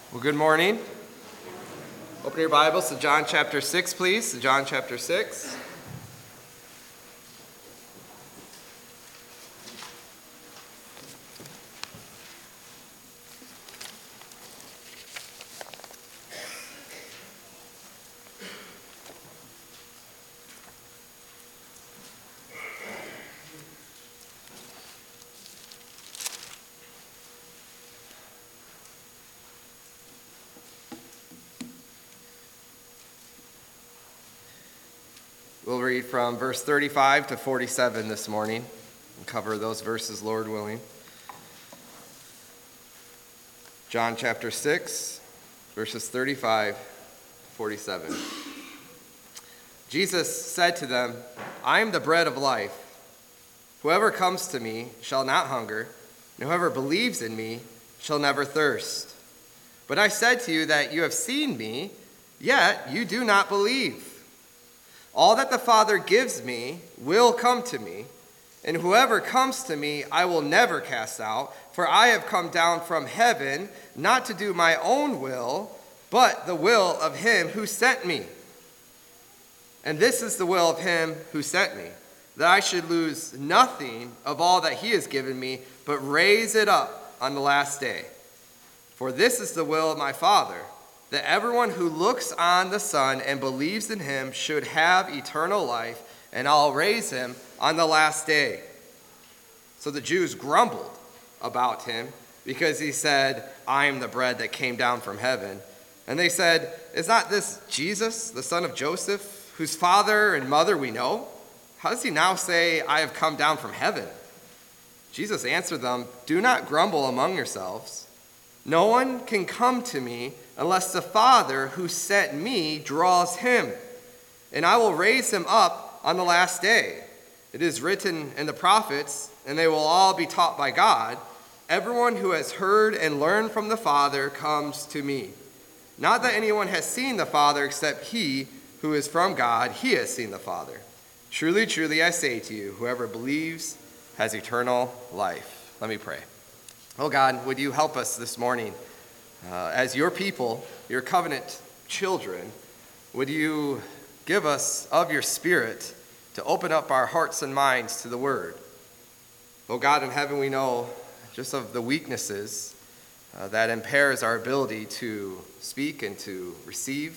Well, good morning. Open your Bibles to John chapter 6, please. John chapter 6. We'll read from verse 35 to 47 this morning and cover those verses, Lord willing. John chapter 6, verses 35 to 47. Jesus said to them, "I am the bread of life. Whoever comes to me shall not hunger, and whoever believes in me shall never thirst. But I said to you that you have seen me, yet you do not believe. All that the Father gives me will come to me, and whoever comes to me I will never cast out, for I have come down from heaven not to do my own will, but the will of him who sent me. And this is the will of him who sent me, that I should lose nothing of all that he has given me, but raise it up on the last day. For this is the will of my Father, that everyone who looks on the Son and believes in him should have eternal life, and I'll raise him on the last day." So the Jews grumbled about him because he said, "I am the bread that came down from heaven." And they said, "Is not this Jesus, the son of Joseph, whose father and mother we know? How does he now say, 'I have come down from heaven'?" Jesus answered them, "Do not grumble among yourselves. No one can come to me unless the Father who sent me draws him, and I will raise him up on the last day. It is written in the prophets, and they will all be taught by God. Everyone who has heard and learned from the Father comes to me. Not that anyone has seen the Father except he who is from God, he has seen the Father. Truly, truly, I say to you, whoever believes has eternal life." Let me pray. Oh God, would you help us this morning as your people, your covenant children? Would you give us of your Spirit to open up our hearts and minds to the Word? Oh God in heaven, we know just of the weaknesses that impairs our ability to speak and to receive.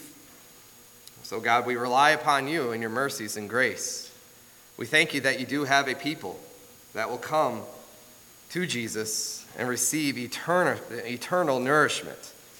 So God, we rely upon you and your mercies and grace. We thank you that you do have a people that will come to Jesus and receive eternal nourishment.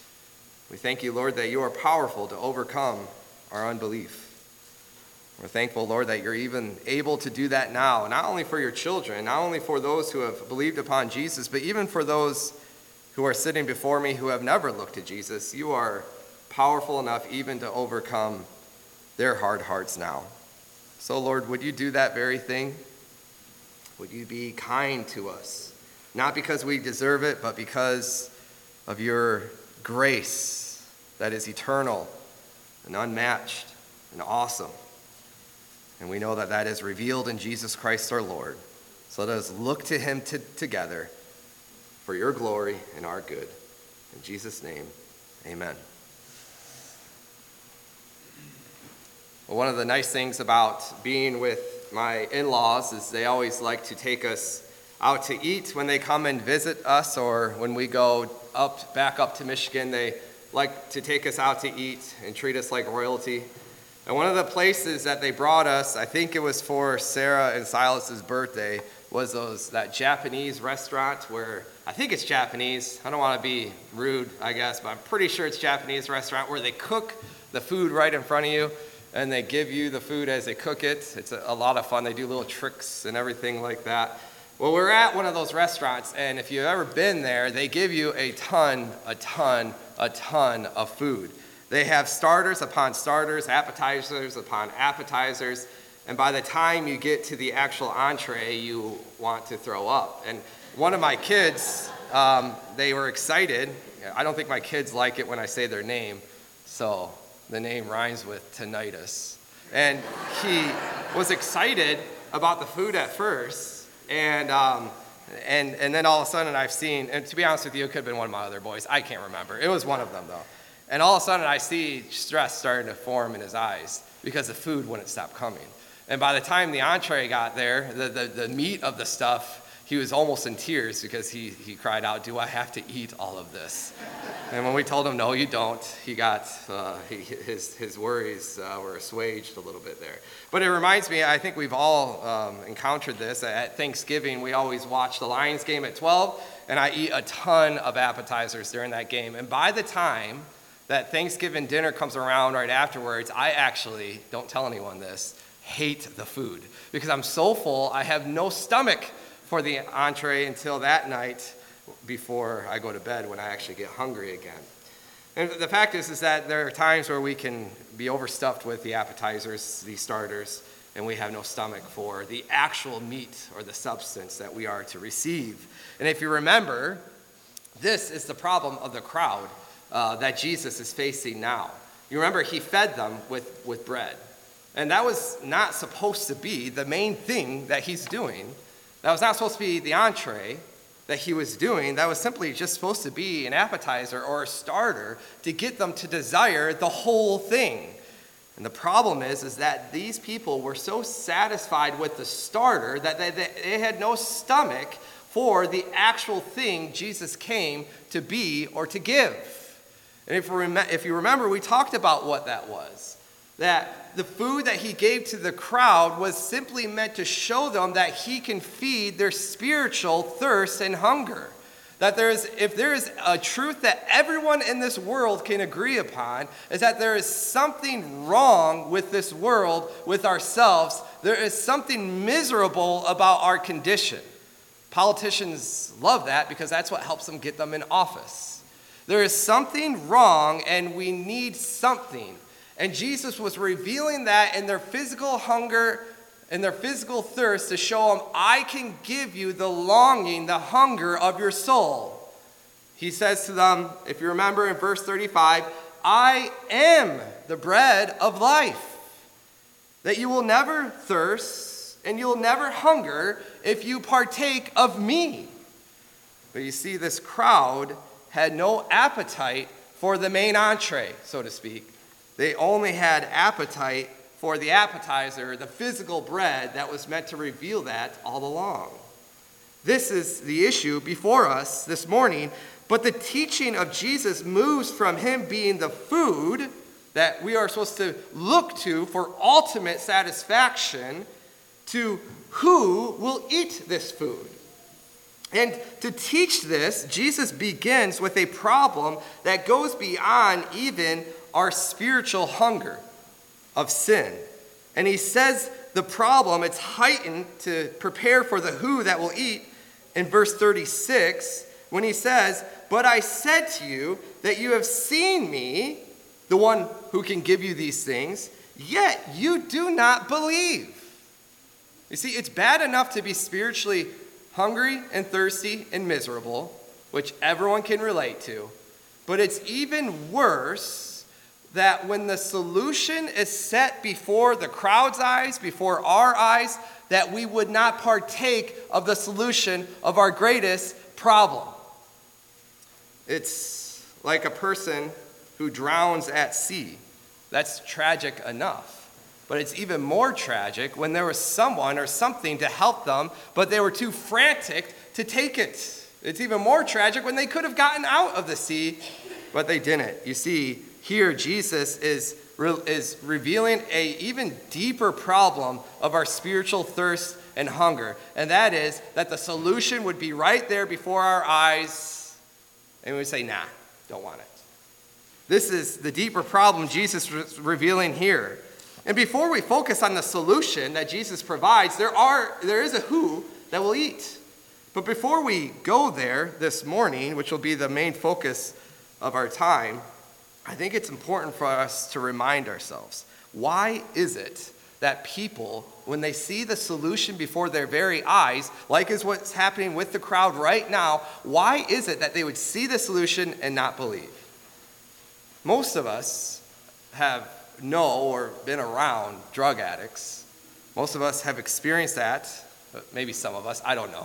We thank you, Lord, that you are powerful to overcome our unbelief. We're thankful, Lord, that you're even able to do that now, not only for your children, not only for those who have believed upon Jesus, but even for those who are sitting before me who have never looked to Jesus. You are powerful enough even to overcome their hard hearts now. So, Lord, would you do that very thing? Would you be kind to us? Not because we deserve it, but because of your grace that is eternal and unmatched and awesome. And we know that that is revealed in Jesus Christ our Lord. So let us look to him together for your glory and our good. In Jesus' name, amen. Well, one of the nice things about being with my in-laws is they always like to take us out to eat when they come and visit us, or when we go back up to Michigan, they like to take us out to eat and treat us like royalty. And one of the places that they brought us, I think it was for Sarah and Silas's birthday, was that Japanese restaurant where, I think it's Japanese, I don't want to be rude, I guess, but I'm pretty sure it's Japanese restaurant where they cook the food right in front of you, and they give you the food as they cook it. It's a lot of fun. They do little tricks and everything like that. Well, we're at one of those restaurants, and if you've ever been there, they give you a ton of food. They have starters upon starters, appetizers upon appetizers, and by the time you get to the actual entree, you want to throw up. And one of my kids, they were excited. I don't think my kids like it when I say their name, so the name rhymes with tinnitus. And he was excited about the food at first, and And then all of a sudden I've seen, and to be honest with you, it could have been one of my other boys. I can't remember. It was one of them, though. And all of a sudden I see stress starting to form in his eyes because the food wouldn't stop coming. And by the time the entree got there, the meat of the stuff, he was almost in tears because he cried out, "Do I have to eat all of this?" And when we told him, "No, you don't," he got, his worries were assuaged a little bit there. But it reminds me, I think we've all encountered this. At Thanksgiving, we always watch the Lions game at 12, and I eat a ton of appetizers during that game. And by the time that Thanksgiving dinner comes around right afterwards, I actually, don't tell anyone this, hate the food because I'm so full, I have no stomach for the entree until that night before I go to bed when I actually get hungry again. And the fact is that there are times where we can be overstuffed with the appetizers, the starters, and we have no stomach for the actual meat or the substance that we are to receive. And if you remember, this is the problem of the crowd that Jesus is facing now. You remember he fed them with bread. And that was not supposed to be the main thing that he's doing. That was not supposed to be the entree that he was doing. That was simply just supposed to be an appetizer or a starter to get them to desire the whole thing. And the problem is that these people were so satisfied with the starter that they had no stomach for the actual thing Jesus came to be or to give. And if you remember, we talked about what that was. That the food that he gave to the crowd was simply meant to show them that he can feed their spiritual thirst and hunger. That if there is a truth that everyone in this world can agree upon, is that there is something wrong with this world, with ourselves. There is something miserable about our condition. Politicians love that because that's what helps them get them in office. There is something wrong and we need something. And Jesus was revealing that in their physical hunger and their physical thirst to show them, I can give you the longing, the hunger of your soul. He says to them, if you remember in verse 35, I am the bread of life, that you will never thirst and you'll never hunger if you partake of me. But you see, this crowd had no appetite for the main entree, so to speak. They only had appetite for the appetizer, the physical bread that was meant to reveal that all along. This is the issue before us this morning, but the teaching of Jesus moves from him being the food that we are supposed to look to for ultimate satisfaction to who will eat this food. And to teach this, Jesus begins with a problem that goes beyond even our spiritual hunger of sin. And he says the problem, it's heightened to prepare for the who that will eat in verse 36 when he says, but I said to you that you have seen me, the one who can give you these things, yet you do not believe. You see, it's bad enough to be spiritually hungry and thirsty and miserable, which everyone can relate to, but it's even worse that when the solution is set before the crowd's eyes, before our eyes, that we would not partake of the solution of our greatest problem. It's like a person who drowns at sea. That's tragic enough. But it's even more tragic when there was someone or something to help them, but they were too frantic to take it. It's even more tragic when they could have gotten out of the sea, but they didn't. You see, here Jesus is revealing an even deeper problem of our spiritual thirst and hunger, and that is that the solution would be right there before our eyes, and we would say, nah, don't want it. This is the deeper problem Jesus is revealing here. And before we focus on the solution that Jesus provides, there is a who that will eat. But before we go there this morning, which will be the main focus of our time, I think it's important for us to remind ourselves, why is it that people, when they see the solution before their very eyes, like is what's happening with the crowd right now, why is it that they would see the solution and not believe? Most of us know or been around drug addicts. Most of us have experienced that, maybe some of us, I don't know.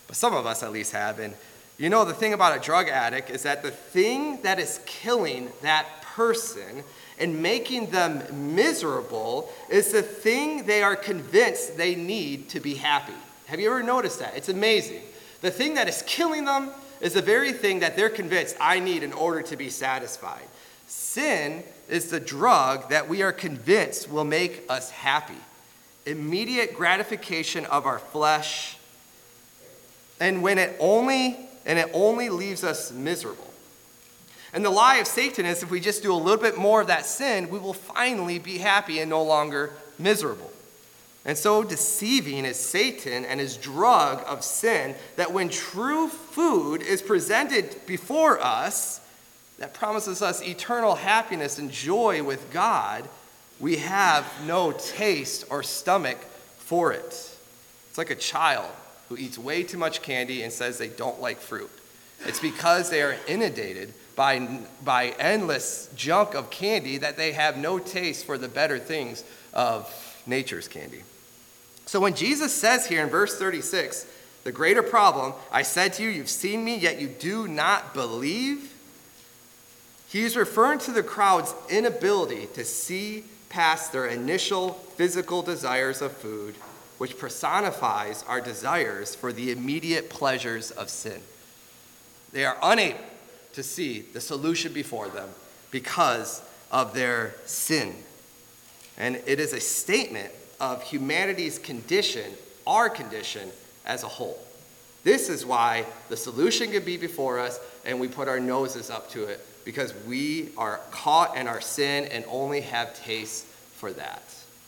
but some of us at least have. And you know, the thing about a drug addict is that the thing that is killing that person and making them miserable is the thing they are convinced they need to be happy. Have you ever noticed that? It's amazing. The thing that is killing them is the very thing that they're convinced I need in order to be satisfied. Sin is the drug that we are convinced will make us happy. Immediate gratification of our flesh, and it only leaves us miserable. And the lie of Satan is if we just do a little bit more of that sin, we will finally be happy and no longer miserable. And so deceiving is Satan and his drug of sin, that when true food is presented before us that promises us eternal happiness and joy with God, we have no taste or stomach for it. It's like a child who eats way too much candy and says they don't like fruit. It's because they are inundated by endless junk of candy that they have no taste for the better things of nature's candy. So when Jesus says here in verse 36, the greater problem, I said to you, you've seen me, yet you do not believe, he's referring to the crowd's inability to see past their initial physical desires of food, which personifies our desires for the immediate pleasures of sin. They are unable to see the solution before them because of their sin. And it is a statement of humanity's condition, our condition as a whole. This is why the solution can be before us and we put our noses up to it, because we are caught in our sin and only have taste for that.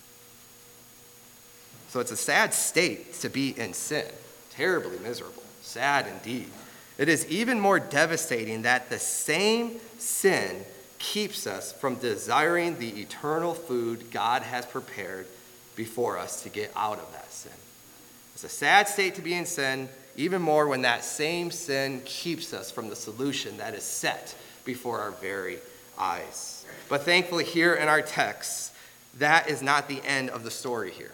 So it's a sad state to be in sin, terribly miserable, sad indeed. It is even more devastating that the same sin keeps us from desiring the eternal food God has prepared before us to get out of that sin. It's a sad state to be in sin, even more when that same sin keeps us from the solution that is set before our very eyes. But thankfully here in our text, that is not the end of the story here.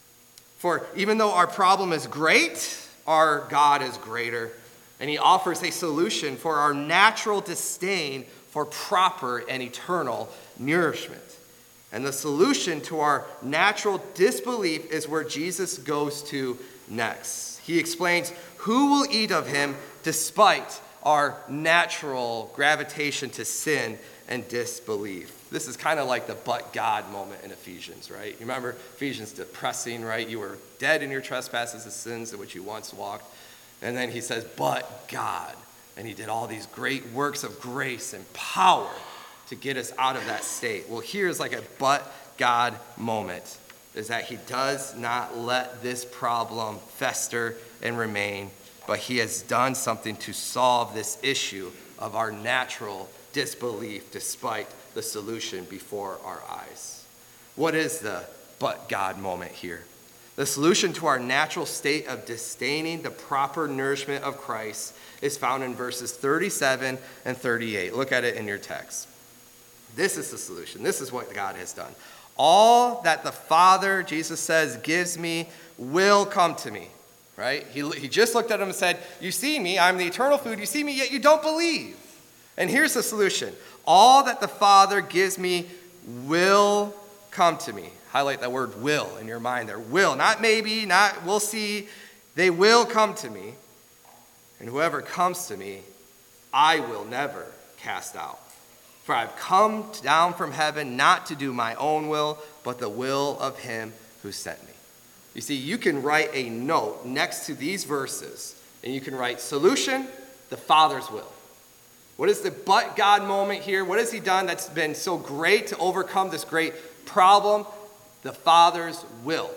For even though our problem is great, our God is greater. And he offers a solution for our natural disdain for proper and eternal nourishment. And the solution to our natural disbelief is where Jesus goes to next. He explains who will eat of him despite our natural gravitation to sin and disbelief. This is kind of like the but God moment in Ephesians, right? You remember Ephesians depressing, right? You were dead in your trespasses and sins in which you once walked. And then he says, but God. And he did all these great works of grace and power to get us out of that state. Well, here's like a but God moment, is that he does not let this problem fester and remain, but he has done something to solve this issue of our natural disbelief despite the solution before our eyes. What is the but God moment here? The solution to our natural state of disdaining the proper nourishment of Christ is found in verses 37 and 38. Look at it in your text. This is the solution. This is what God has done. All that the Father, Jesus says, gives me will come to me. Right? He just looked at him and said, you see me, I'm the eternal food. You see me, yet you don't believe. And here's the solution. All that the Father gives me will come to me. Highlight that word will in your mind there. Will, not maybe, not we'll see. They will come to me. And whoever comes to me, I will never cast out. For I've come down from heaven not to do my own will, but the will of him who sent me. You see, you can write a note next to these verses, and you can write solution, the Father's will. What is the but God moment here? What has he done that's been so great to overcome this great problem? The Father's will.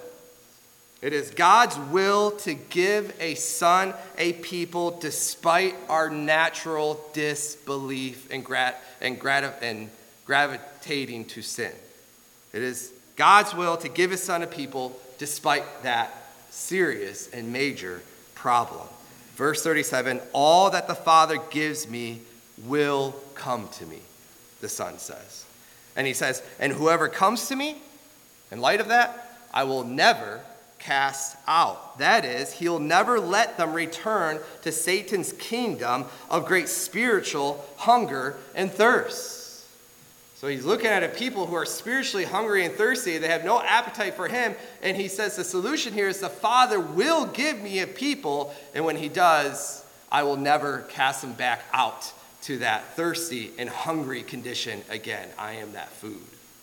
It is God's will to give a son, a people, despite our natural disbelief and gravitating to sin. It is God's will to give his son a people despite that serious and major problem. Verse 37, all that the Father gives me will come to me, the Son says. And he says, and whoever comes to me, in light of that, I will never cast out. That is, he'll never let them return to Satan's kingdom of great spiritual hunger and thirst. So he's looking at a people who are spiritually hungry and thirsty. They have no appetite for him. And he says the solution here is the Father will give me a people. And when he does, I will never cast them back out to that thirsty and hungry condition again. I am that food.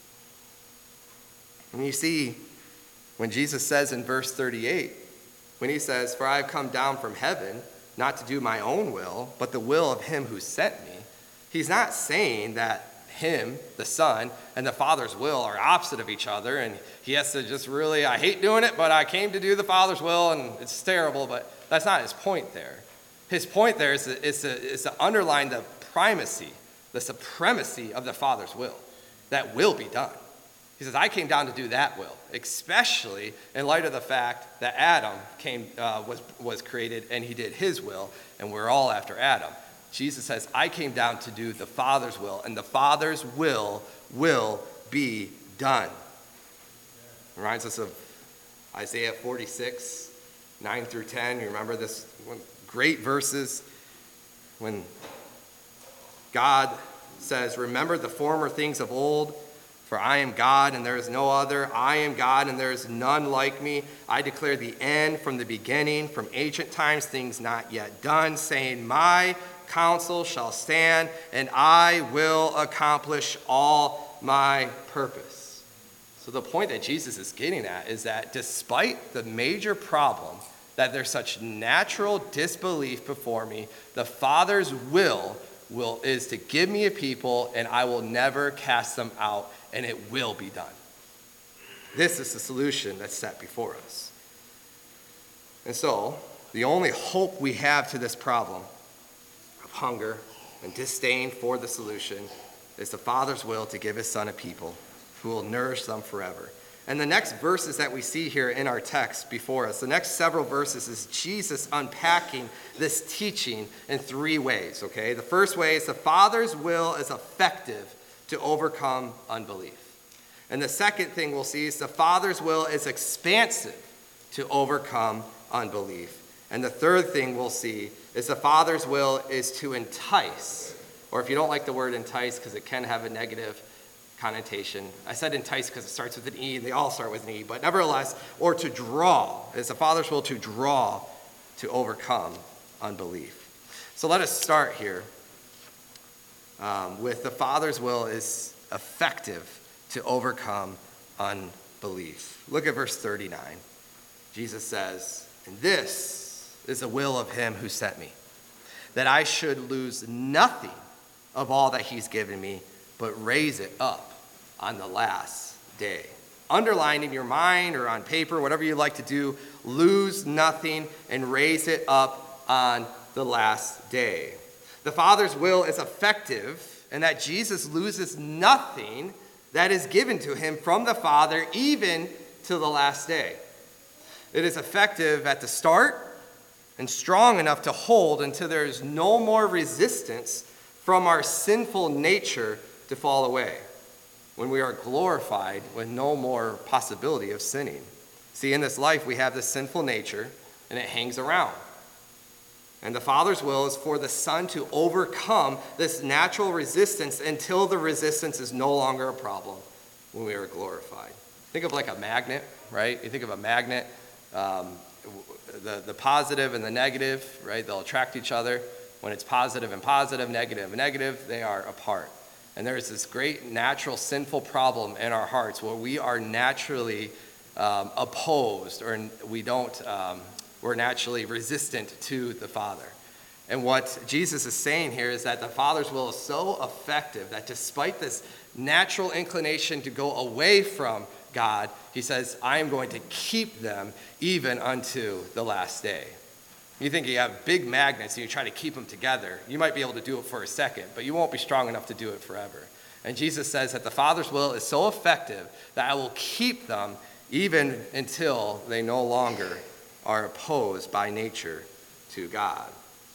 And you see, when Jesus says in verse 38, when he says, "For I have come down from heaven, not to do my own will, but the will of him who sent me," he's not saying that him, the Son, and the Father's will are opposite of each other, and he has to just really, I hate doing it, but I came to do the Father's will, and it's terrible, but that's not his point there. His point there is to underline the primacy, the supremacy of the Father's will. That will be done. He says, I came down to do that will, especially in light of the fact that Adam was created and he did his will, and we're all after Adam. Jesus says, I came down to do the Father's will, and the Father's will be done. Reminds us of Isaiah 46, 9 through 10. You remember this one? Great verses when God says, remember the former things of old, for I am God and there is no other. I am God and there is none like me. I declare the end from the beginning, from ancient times, things not yet done, saying, my counsel shall stand, and I will accomplish all my purpose. So the point that Jesus is getting at is that despite the major problem that there's such natural disbelief before me, the Father's will is to give me a people, and I will never cast them out, and it will be done. This is the solution that's set before us. And so, the only hope we have to this problem of hunger and disdain for the solution is the Father's will to give his Son a people who will nourish them forever. And the next verses that we see here in our text before us, the next several verses is Jesus unpacking this teaching in three ways, okay? The first way is the Father's will is effective to overcome unbelief. And the second thing we'll see is the Father's will is expansive to overcome unbelief. And the third thing we'll see is the Father's will is to entice, or if you don't like the word entice because it can have a negative connotation. I said entice because it starts with an E, and they all start with an E, but nevertheless, or to draw. It's the Father's will to draw to overcome unbelief. So let us start here with the Father's will is effective to overcome unbelief. Look at verse 39. Jesus says, and this is the will of him who sent me, that I should lose nothing of all that he's given me, but raise it up on the last day. Underline in your mind or on paper, whatever you like to do, lose nothing and raise it up on the last day. The Father's will is effective in that Jesus loses nothing that is given to him from the Father, even to the last day. It is effective at the start and strong enough to hold until there is no more resistance from our sinful nature to fall away, when we are glorified with no more possibility of sinning. See, in this life, we have this sinful nature, and it hangs around. And the Father's will is for the Son to overcome this natural resistance until the resistance is no longer a problem when we are glorified. Think of like a magnet, right? You think of a magnet, the positive and the negative, right? They'll attract each other. When it's positive and positive, negative and negative, they are apart. And there's this great natural sinful problem in our hearts where we are naturally opposed, or we're naturally resistant to the Father. And what Jesus is saying here is that the Father's will is so effective that despite this natural inclination to go away from God, he says, I am going to keep them even unto the last day. You think you have big magnets and you try to keep them together. You might be able to do it for a second, but you won't be strong enough to do it forever. And Jesus says that the Father's will is so effective that I will keep them even until they no longer are opposed by nature to God.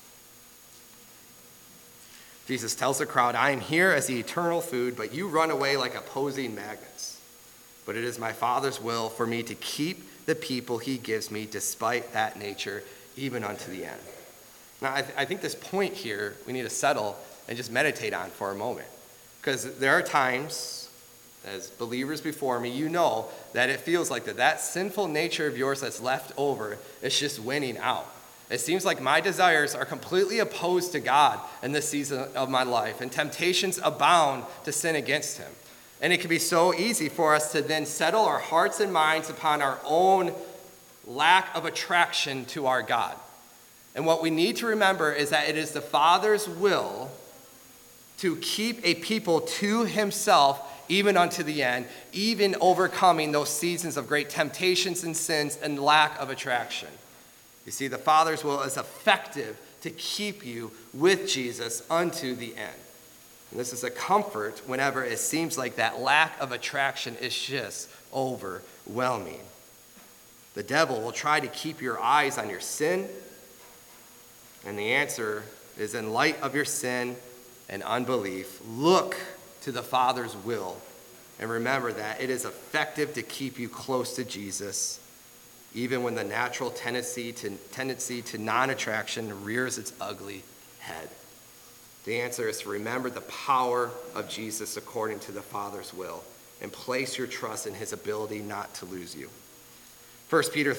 Jesus tells the crowd, I am here as the eternal food, but you run away like opposing magnets. But it is my Father's will for me to keep the people he gives me despite that nature, even unto the end. Now, I think this point here we need to settle and just meditate on for a moment. Because there are times, as believers before me, you know that it feels like that sinful nature of yours that's left over is just winning out. It seems like my desires are completely opposed to God in this season of my life, and temptations abound to sin against him. And it can be so easy for us to then settle our hearts and minds upon our own lack of attraction to our God. And what we need to remember is that it is the Father's will to keep a people to himself even unto the end, even overcoming those seasons of great temptations and sins and lack of attraction. You see, the Father's will is effective to keep you with Jesus unto the end. And this is a comfort whenever it seems like that lack of attraction is just overwhelming. The devil will try to keep your eyes on your sin, and the answer is, in light of your sin and unbelief, look to the Father's will and remember that it is effective to keep you close to Jesus, even when the natural tendency to non-attraction rears its ugly head. The answer is to remember the power of Jesus according to the Father's will and place your trust in his ability not to lose you. 1 Peter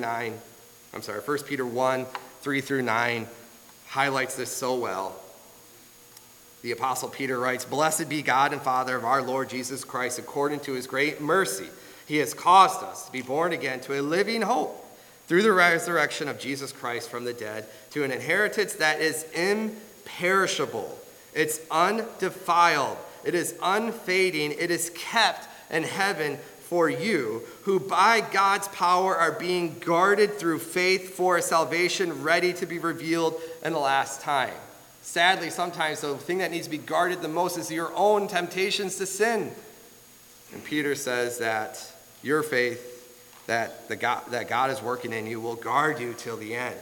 1, 3 through 9 highlights this so well. The Apostle Peter writes, "Blessed be God and Father of our Lord Jesus Christ, according to his great mercy. He has caused us to be born again to a living hope through the resurrection of Jesus Christ from the dead, to an inheritance that is imperishable. It's undefiled. It is unfading. It is kept in heaven for you, who by God's power are being guarded through faith for a salvation ready to be revealed in the last time." Sadly, sometimes the thing that needs to be guarded the most is your own temptations to sin. And Peter says that your faith, that God is working in you, will guard you till the end.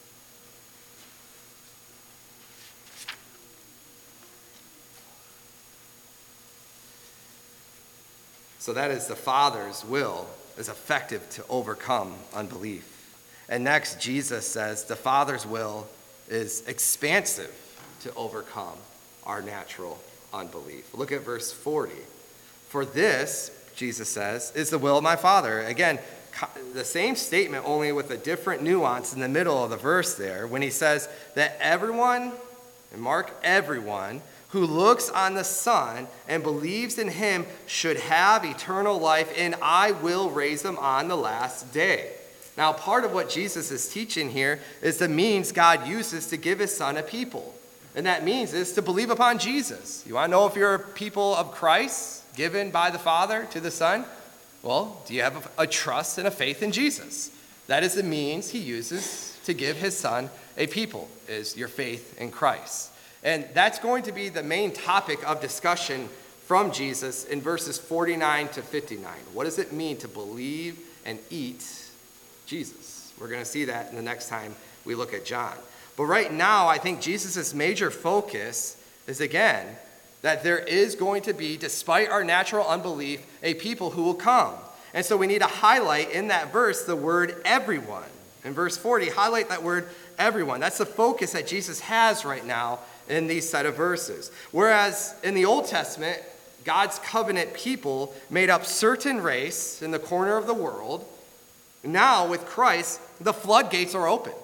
So that is the Father's will is effective to overcome unbelief. And next, Jesus says the Father's will is expansive to overcome our natural unbelief. Look at verse 40. "For this," Jesus says, "is the will of my Father." Again, the same statement, only with a different nuance in the middle of the verse there, when he says that everyone, and mark everyone, who looks on the Son and believes in him should have eternal life, and I will raise them on the last day. Now, part of what Jesus is teaching here is the means God uses to give his Son a people. And that means is to believe upon Jesus. You want to know if you're a people of Christ, given by the Father to the Son? Well, do you have a trust and a faith in Jesus? That is the means he uses to give his Son a people, is your faith in Christ. And that's going to be the main topic of discussion from Jesus in verses 49 to 59. What does it mean to believe and eat Jesus? We're going to see that in the next time we look at John. But right now, I think Jesus' major focus is, again, that there is going to be, despite our natural unbelief, a people who will come. And so we need to highlight in that verse the word everyone. In verse 40, highlight that word everyone. That's the focus that Jesus has right now in these set of verses. Whereas in the Old Testament, God's covenant people made up certain race in the corner of the world. Now with Christ, the floodgates are open.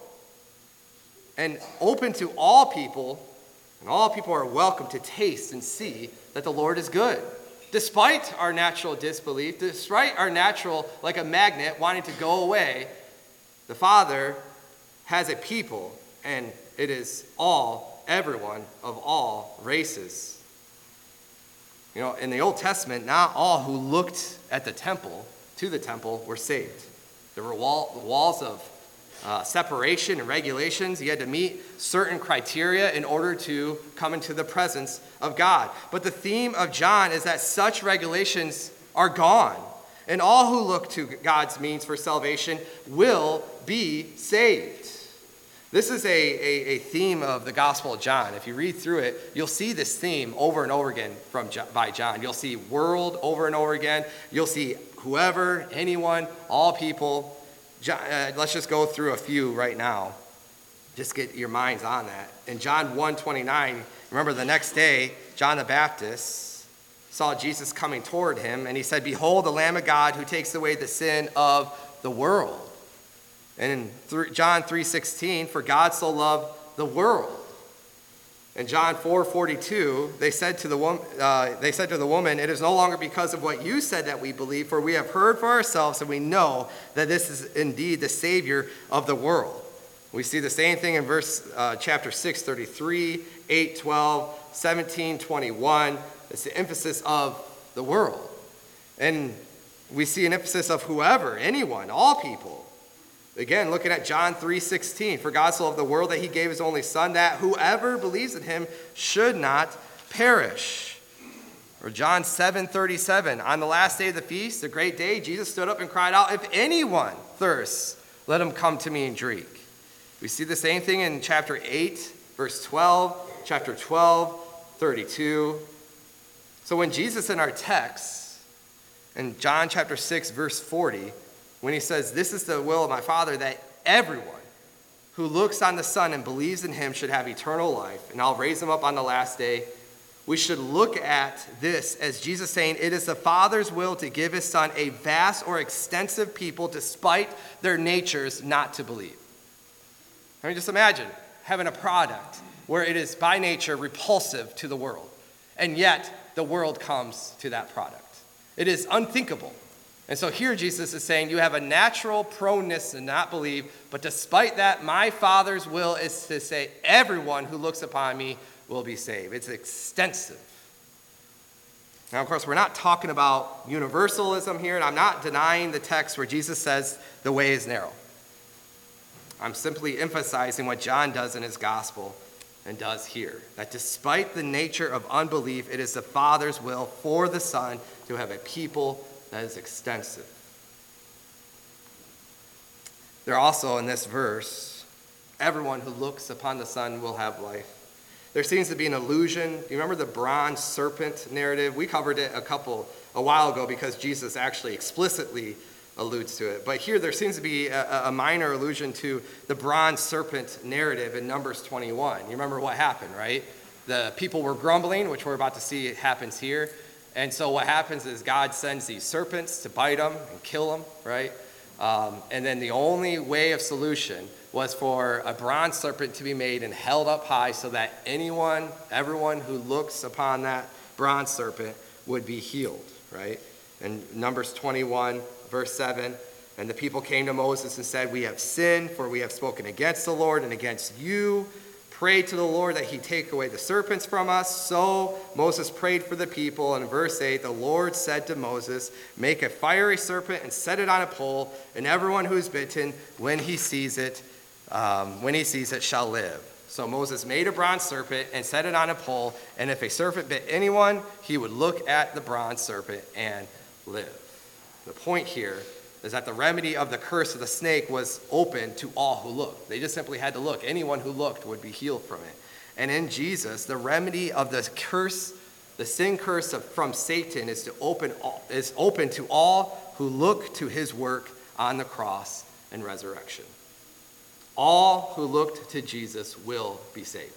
And open to all people, and all people are welcome to taste and see that the Lord is good. Despite our natural disbelief, despite our natural, like a magnet, wanting to go away, the Father has a people, and it is everyone of all races. You know, in the Old Testament, not all who looked at the temple, were saved. There were walls of separation and regulations. You had to meet certain criteria in order to come into the presence of God. But the theme of John is that such regulations are gone, and all who look to God's means for salvation will be saved. This is a theme of the Gospel of John. If you read through it, you'll see this theme over and over again by John. You'll see world over and over again. You'll see whoever, anyone, all people. Let's just go through a few right now. Just get your minds on that. In John 1:29, remember the next day, John the Baptist saw Jesus coming toward him, and he said, "Behold, the Lamb of God who takes away the sin of the world." And in John 3:16, "For God so loved the world." In John 4:42, they said to the woman, "It is no longer because of what you said that we believe, for we have heard for ourselves, and we know that this is indeed the Savior of the world." We see the same thing in chapter 6:33, 8:12, 17:21. It's the emphasis of the world. And we see an emphasis of whoever, anyone, all people. Again, looking at John 3:16, "For God so loved the world that he gave his only Son, that whoever believes in him should not perish." Or John 7:37, "On the last day of the feast, the great day, Jesus stood up and cried out, 'If anyone thirsts, let him come to me and drink.'" We see the same thing in chapter 8, verse 12, chapter 12, 32. So when Jesus in our text, in John chapter 6, verse 40, when he says, "This is the will of my Father, that everyone who looks on the Son and believes in him should have eternal life, and I'll raise him up on the last day," we should look at this as Jesus saying, it is the Father's will to give his Son a vast or extensive people despite their natures not to believe. I mean, just imagine having a product where it is by nature repulsive to the world, and yet the world comes to that product. It is unthinkable. And so here Jesus is saying, you have a natural proneness to not believe, but despite that, my Father's will is to say, everyone who looks upon me will be saved. It's extensive. Now, of course, we're not talking about universalism here, and I'm not denying the text where Jesus says the way is narrow. I'm simply emphasizing what John does in his gospel and does here, that despite the nature of unbelief, it is the Father's will for the Son to have a people that is extensive. There also in this verse, everyone who looks upon the Son will have life. There seems to be an allusion. You remember the bronze serpent narrative? We covered it a while ago because Jesus actually explicitly alludes to it. But here there seems to be a minor allusion to the bronze serpent narrative in Numbers 21. You remember what happened, right? The people were grumbling, which we're about to see happens here. And so what happens is God sends these serpents to bite them and kill them, right? And then the only way of solution was for a bronze serpent to be made and held up high so that everyone who looks upon that bronze serpent would be healed, right? In Numbers 21, verse 7, "And the people came to Moses and said, 'We have sinned, for we have spoken against the Lord and against you. Pray to the Lord that he take away the serpents from us.' So Moses prayed for the people." And in verse 8, "The Lord said to Moses, 'Make a fiery serpent and set it on a pole, and everyone who is bitten, when he sees it, shall live.' So Moses made a bronze serpent and set it on a pole, and if a serpent bit anyone, he would look at the bronze serpent and live." The point here is that the remedy of the curse of the snake was open to all who looked. They just simply had to look. Anyone who looked would be healed from it. And in Jesus, the remedy of the curse, the sin curse from Satan, is open to all who look to his work on the cross and resurrection. All who looked to Jesus will be saved.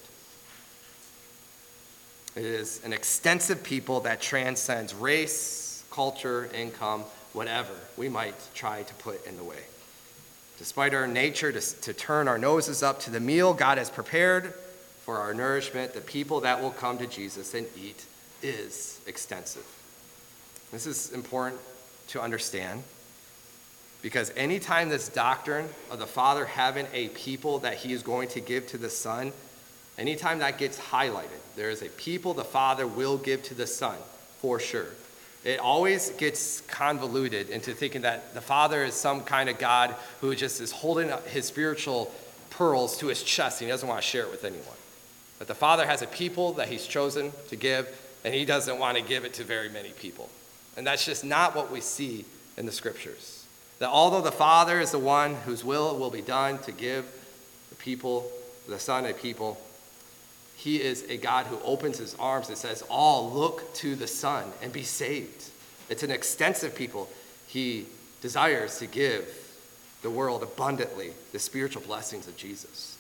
It is an extensive people that transcends race, culture, income, whatever we might try to put in the way. Despite our nature to turn our noses up to the meal God has prepared for our nourishment, the people that will come to Jesus and eat is extensive. This is important to understand because anytime this doctrine of the Father having a people that he is going to give to the Son, anytime that gets highlighted, there is a people the Father will give to the Son for sure. It always gets convoluted into thinking that the Father is some kind of God who just is holding up his spiritual pearls to his chest and he doesn't want to share it with anyone. But the Father has a people that he's chosen to give, and he doesn't want to give it to very many people. And that's just not what we see in the Scriptures. That although the Father is the one whose will be done to give the Son a people, he is a God who opens his arms and says, all look to the Son and be saved. It's an extensive people. he desires to give the world abundantly the spiritual blessings of Jesus.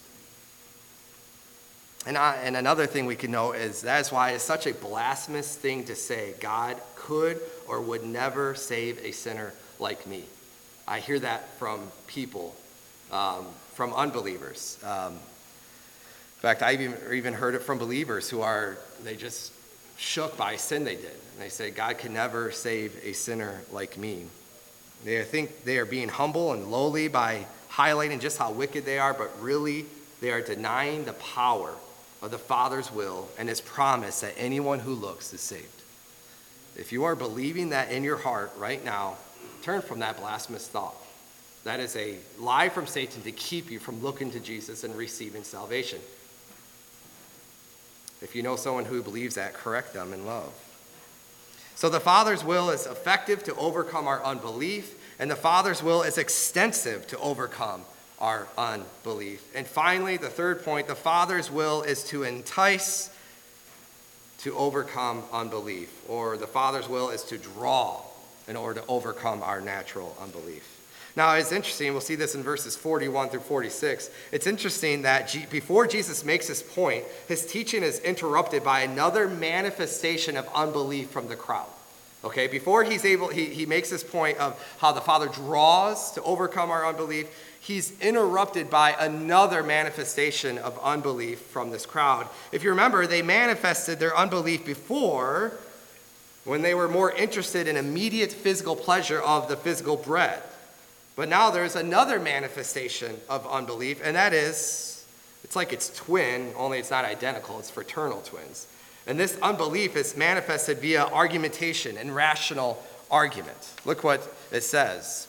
And another thing we can note is that's why it's such a blasphemous thing to say God could or would never save a sinner like me. I hear that from people, from unbelievers. In fact, I've even heard it from believers they just shook by a sin they did. And they say, God can never save a sinner like me. They think they are being humble and lowly by highlighting just how wicked they are, but really they are denying the power of the Father's will and his promise that anyone who looks is saved. If you are believing that in your heart right now, turn from that blasphemous thought. That is a lie from Satan to keep you from looking to Jesus and receiving salvation. If you know someone who believes that, correct them in love. So the Father's will is effective to overcome our unbelief, and the Father's will is extensive to overcome our unbelief. And finally, the third point, the Father's will is to entice to overcome unbelief, or the Father's will is to draw in order to overcome our natural unbelief. Now, it's interesting, we'll see this in verses 41 through 46. It's interesting that before Jesus makes his point, his teaching is interrupted by another manifestation of unbelief from the crowd. Okay, before he makes this point of how the Father draws to overcome our unbelief, he's interrupted by another manifestation of unbelief from this crowd. If you remember, they manifested their unbelief before when they were more interested in immediate physical pleasure of the physical bread. But now there's another manifestation of unbelief, and that is, it's like its twin, only it's not identical, it's fraternal twins. And this unbelief is manifested via argumentation and rational argument. Look what it says.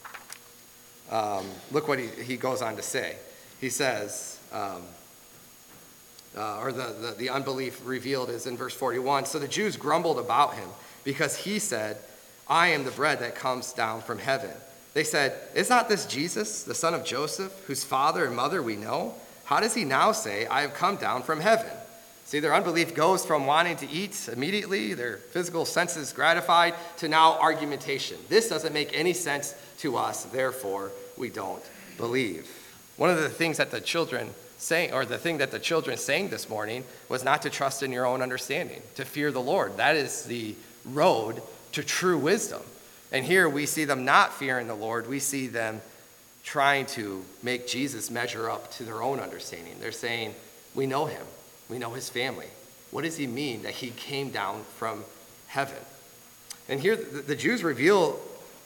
Look what he goes on to say. He says, the unbelief revealed is in verse 41. So the Jews grumbled about him because he said, I am the bread that comes down from heaven. They said, is not this Jesus, the son of Joseph, whose father and mother we know? How does he now say, I have come down from heaven? See, their unbelief goes from wanting to eat immediately, their physical senses gratified, to now argumentation. This doesn't make any sense to us, therefore we don't believe. One of the things that the children sang, or the thing that the children sang this morning, was not to trust in your own understanding, to fear the Lord. That is the road to true wisdom. And here we see them not fearing the Lord. We see them trying to make Jesus measure up to their own understanding. They're saying, we know him. We know his family. What does he mean that he came down from heaven? And here the Jews reveal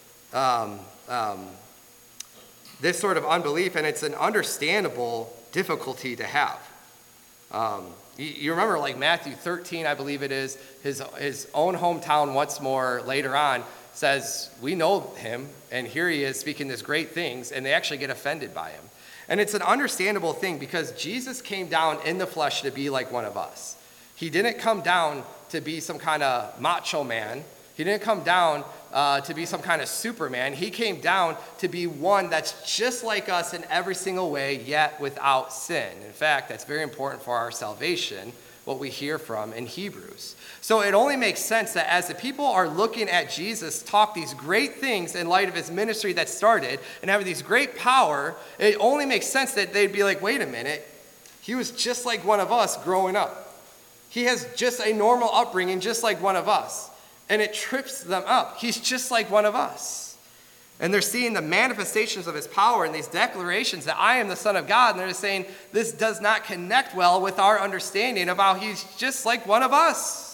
this sort of unbelief, and it's an understandable difficulty to have. You remember, like Matthew 13, I believe it is, his own hometown once more later on says, we know him, and here he is speaking these great things, and they actually get offended by him. And it's an understandable thing because Jesus came down in the flesh to be like one of us. He didn't come down to be some kind of macho man. He didn't come down to be some kind of Superman. He came down to be one that's just like us in every single way, yet without sin. In fact, that's very important for our salvation, what we hear from in Hebrews. So it only makes sense that as the people are looking at Jesus talk these great things in light of his ministry that started and having these great power, it only makes sense that they'd be like, wait a minute, he was just like one of us growing up. He has just a normal upbringing just like one of us. And it trips them up. He's just like one of us. And they're seeing the manifestations of his power and these declarations that I am the Son of God. And they're saying this does not connect well with our understanding of how he's just like one of us.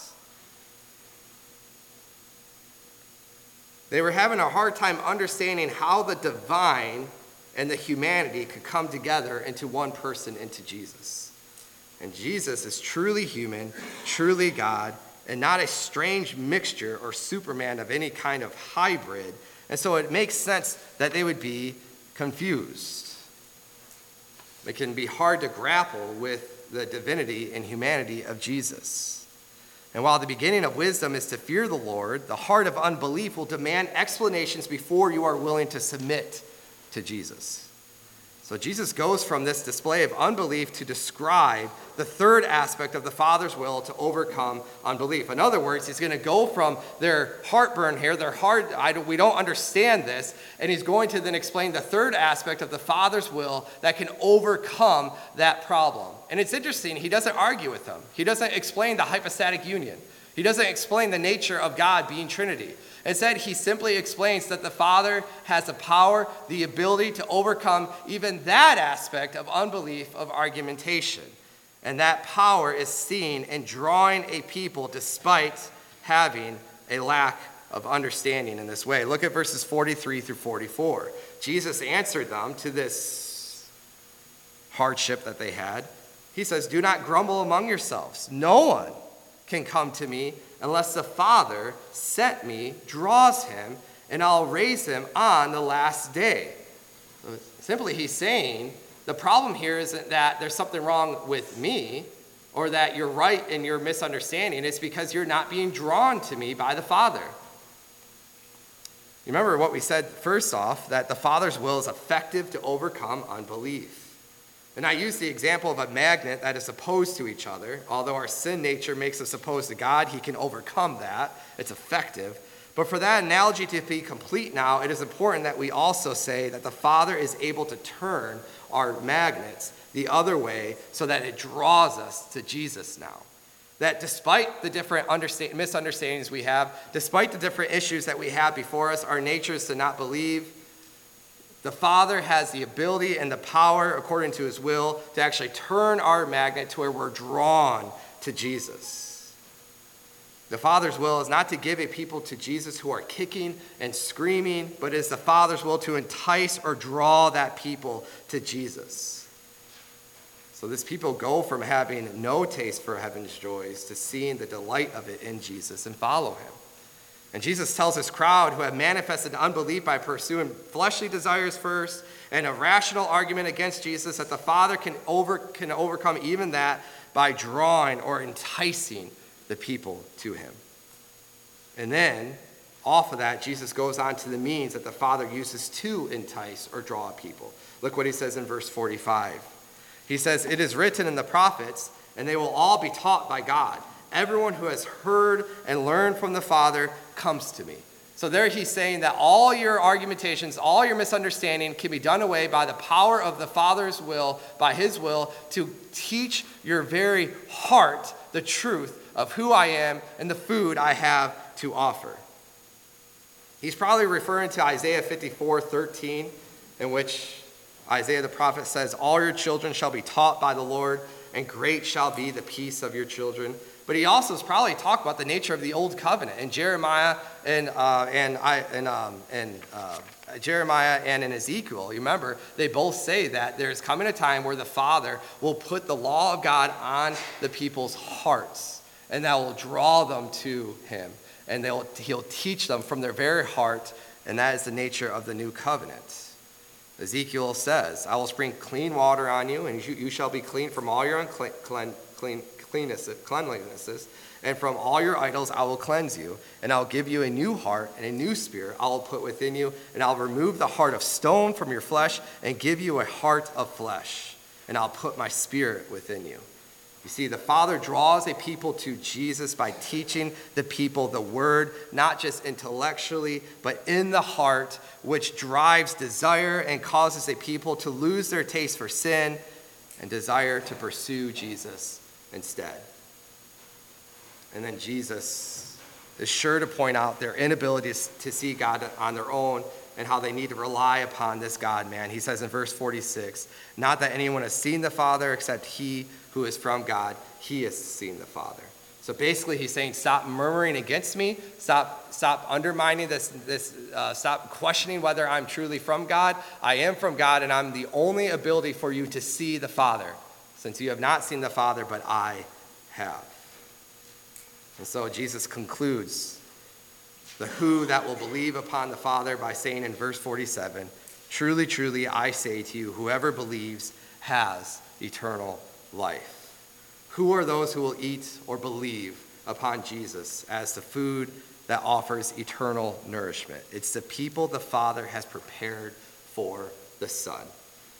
They were having a hard time understanding how the divine and the humanity could come together into one person, into Jesus. And Jesus is truly human, truly God, and not a strange mixture or Superman of any kind of hybrid. And so it makes sense that they would be confused. It can be hard to grapple with the divinity and humanity of Jesus. And while the beginning of wisdom is to fear the Lord, the heart of unbelief will demand explanations before you are willing to submit to Jesus. So Jesus goes from this display of unbelief to describe the third aspect of the Father's will to overcome unbelief. In other words, he's going to go from their heartburn here, we don't understand this, and he's going to then explain the third aspect of the Father's will that can overcome that problem. And it's interesting, he doesn't argue with them. He doesn't explain the hypostatic union. He doesn't explain the nature of God being Trinity. Instead, he simply explains that the Father has the power, the ability to overcome even that aspect of unbelief, of argumentation. And that power is seen in drawing a people despite having a lack of understanding in this way. Look at verses 43 through 44. Jesus answered them to this hardship that they had. He says, "Do not grumble among yourselves. No one can come to me unless the Father sent me draws him, and I'll raise him on the last day." So simply, he's saying the problem here isn't that there's something wrong with me or that you're right in your misunderstanding. It's because you're not being drawn to me by the Father. You remember what we said first off, that the Father's will is effective to overcome unbelief. And I use the example of a magnet that is opposed to each other. Although our sin nature makes us opposed to God, he can overcome that. It's effective. But for that analogy to be complete now, it is important that we also say that the Father is able to turn our magnets the other way so that it draws us to Jesus now. That despite the different misunderstandings we have, despite the different issues that we have before us, our nature is to not believe. The Father has the ability and the power, according to his will, to actually turn our magnet to where we're drawn to Jesus. The Father's will is not to give a people to Jesus who are kicking and screaming, but it is the Father's will to entice or draw that people to Jesus. So this people go from having no taste for heaven's joys to seeing the delight of it in Jesus and follow him. And Jesus tells this crowd who have manifested unbelief by pursuing fleshly desires first and a rational argument against Jesus that the Father can overcome even that by drawing or enticing the people to him. And then, off of that, Jesus goes on to the means that the Father uses to entice or draw people. Look what he says in verse 45. He says, "It is written in the prophets, and they will all be taught by God. Everyone who has heard and learned from the Father comes to me." So there he's saying that all your argumentations, all your misunderstanding can be done away by the power of the Father's will, by his will, to teach your very heart the truth of who I am and the food I have to offer. He's probably referring to Isaiah 54:13, in which Isaiah the prophet says, "All your children shall be taught by the Lord, and great shall be the peace of your children." But he also has probably talked about the nature of the old covenant in Jeremiah and in Ezekiel. You remember, they both say that there's coming a time where the Father will put the law of God on the people's hearts, and that will draw them to him, and he'll teach them from their very heart, and that is the nature of the new covenant. Ezekiel says, "I will sprinkle clean water on you, and you shall be clean from all your cleanlinesses, and from all your idols I will cleanse you, and I will give you a new heart, and a new spirit I will put within you, and I'll remove the heart of stone from your flesh, and give you a heart of flesh, and I'll put my spirit within you." You see, the Father draws a people to Jesus by teaching the people the word, not just intellectually, but in the heart, which drives desire and causes a people to lose their taste for sin and desire to pursue Jesus instead. And then Jesus is sure to point out their inability to see God on their own and how they need to rely upon this God-man. He says in verse 46, "Not that anyone has seen the Father except he who is from God. He has seen the Father." So basically he's saying, stop murmuring against me, stop undermining this, stop questioning whether I'm truly from God. I am from God, and I'm the only ability for you to see the Father, since you have not seen the Father, but I have. And so Jesus concludes the who that will believe upon the Father by saying in verse 47, "Truly, truly, I say to you, whoever believes has eternal life." Who are those who will eat or believe upon Jesus as the food that offers eternal nourishment? It's the people the Father has prepared for the Son.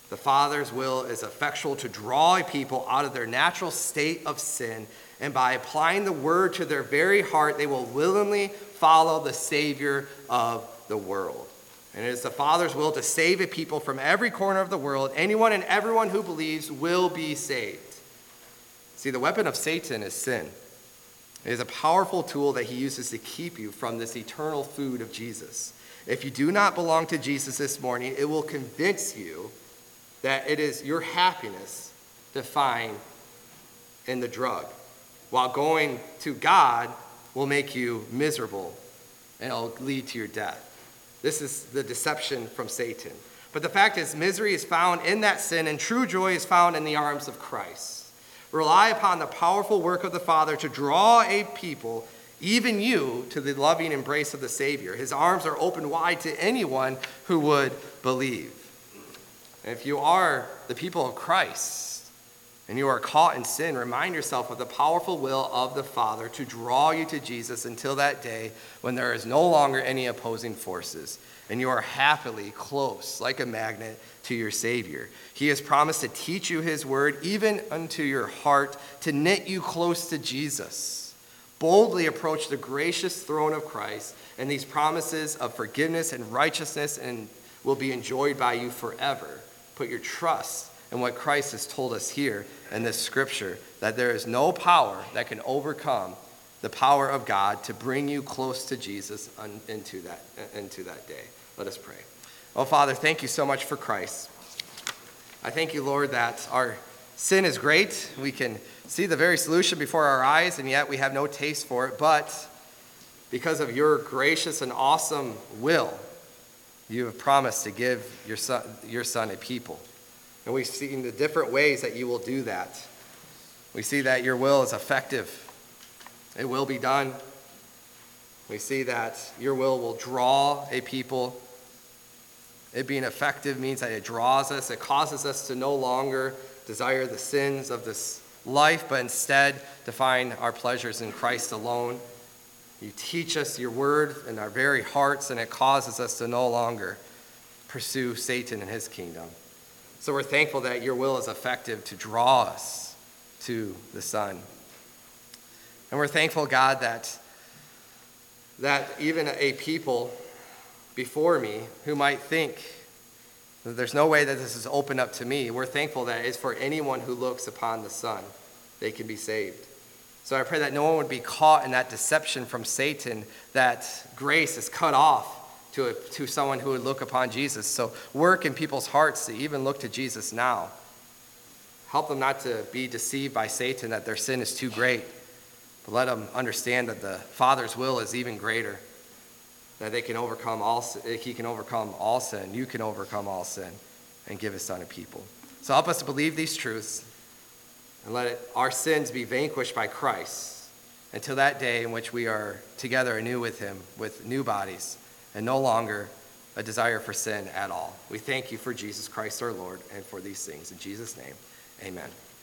The Father's will is effectual to draw a people out of their natural state of sin, and by applying the word to their very heart, they will willingly follow the Savior of the world. And it is the Father's will to save a people from every corner of the world. Anyone and everyone who believes will be saved. See, the weapon of Satan is sin. It is a powerful tool that he uses to keep you from this eternal food of Jesus. If you do not belong to Jesus this morning, it will convince you that it is your happiness to find in the drug, while going to God will make you miserable and it'll lead to your death. This is the deception from Satan. But the fact is, misery is found in that sin, and true joy is found in the arms of Christ. Rely upon the powerful work of the Father to draw a people, even you, to the loving embrace of the Savior. His arms are open wide to anyone who would believe. And if you are the people of Christ and you are caught in sin, remind yourself of the powerful will of the Father to draw you to Jesus until that day when there is no longer any opposing forces and you are happily close like a magnet to your Savior. He has promised to teach you his word even unto your heart, to knit you close to Jesus. Boldly approach the gracious throne of Christ, and these promises of forgiveness and righteousness will be enjoyed by you forever. Put your trust in what Christ has told us here in this scripture, that there is no power that can overcome the power of God to bring you close to Jesus into that day. Let us pray. Oh, Father, thank you so much for Christ. I thank you, Lord, that our sin is great. We can see the very solution before our eyes, and yet we have no taste for it. But because of your gracious and awesome will, you have promised to give your son a people. And we've seen the different ways that you will do that. We see that your will is effective. It will be done. We see that your will draw a people. It being effective means that it draws us. It causes us to no longer desire the sins of this life, but instead to find our pleasures in Christ alone. You teach us your word in our very hearts, and it causes us to no longer pursue Satan and his kingdom. So we're thankful that your will is effective to draw us to the Son. And we're thankful, God, that even a people before me who might think that there's no way that this is open up to me, we're thankful that it's for anyone who looks upon the Son, they can be saved. So I pray that no one would be caught in that deception from Satan, that grace is cut off to someone who would look upon Jesus. So work in people's hearts to even look to Jesus now. Help them not to be deceived by Satan that their sin is too great, but let them understand that the Father's will is even greater, that he can overcome all sin, you can overcome all sin, and give his Son a people. So help us to believe these truths, and let our sins be vanquished by Christ until that day in which we are together anew with him, with new bodies, and no longer a desire for sin at all. We thank you for Jesus Christ our Lord and for these things. In Jesus' name, amen.